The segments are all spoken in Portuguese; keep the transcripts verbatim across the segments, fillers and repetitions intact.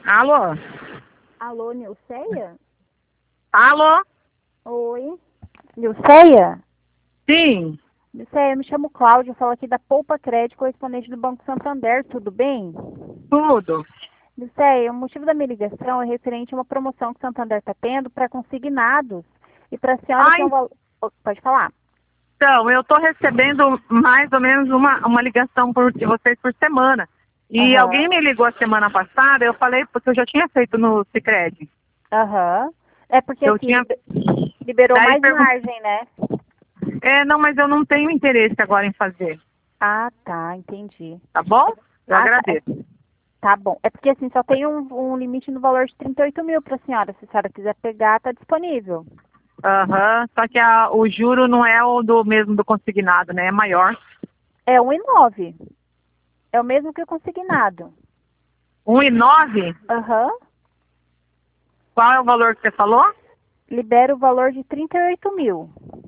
Alô? Alô, Nilceia? Alô? Oi. Nilceia? Sim. Nilceia, eu me chamo Cláudia, eu falo aqui da Poupa Crédito, correspondente do Banco Santander, tudo bem? Tudo. Nilceia, o motivo da minha ligação é referente a uma promoção que o Santander está tendo para consignados. E para a senhora tem Ai, um valor... Pode falar. então, eu estou recebendo mais ou menos uma, uma ligação por de vocês por semana. E Aham, alguém me ligou a semana passada, eu falei, porque eu já tinha feito no Sicredi. aham. É porque Eu assim, tinha. libe- liberou Daí mais perguntei. margem, né? É, não, mas eu não tenho interesse agora em fazer. Ah, tá, entendi. Tá bom? Eu Ah, tá. É- agradeço. Tá bom. É porque assim, só tem um, um limite no valor de trinta e oito mil para a senhora. Se a senhora quiser pegar, tá disponível. Aham. Só que a, o juro não é o do mesmo do consignado, né? É maior. É um e nove. É o mesmo que o consignado. Um e nove? Aham. Qual é o valor que você falou? Libera o valor de trinta e oito mil.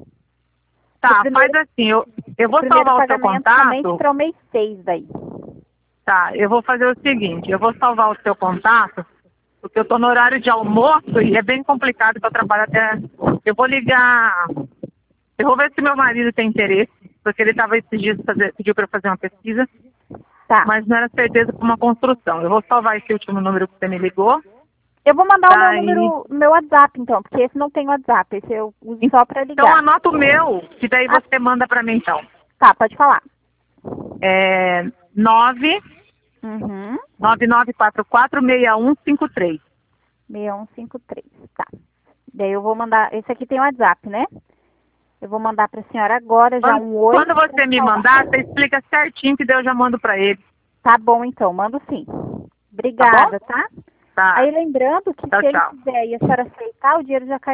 O Tá, faz primeiro, assim, eu, eu o vou primeiro salvar o seu pagamento somente contato. para o mês seis daí. Tá, eu vou fazer o seguinte, eu vou salvar o seu contato, porque eu estou no horário de almoço e é bem complicado que eu trabalho até. Eu vou ligar. Eu vou ver se meu marido tem interesse, porque ele estava esses dias fazer, pediu para eu fazer uma pesquisa, Tá. mas não era certeza para uma construção. Eu vou salvar esse último número que você me ligou. Eu vou mandar o meu Daí. número, meu WhatsApp então, porque esse não tem WhatsApp, esse eu uso só para Então ligar. anota o meu, que daí Ah, você manda para mim então. tá, pode falar. É nove Uhum. nove nove quatro quatro seis um cinco três. seis um cinco três, tá. Daí eu vou mandar, esse aqui tem WhatsApp, né? Eu vou mandar para a senhora agora já Quando, um oi. quando você me mandar, você explica certinho que daí eu já mando para ele. Tá bom então, mando sim. Tá bom? Obrigada, tá? Tá. Aí lembrando que Tchau, se ele tchau. quiser e a senhora aceitar, o dinheiro já cai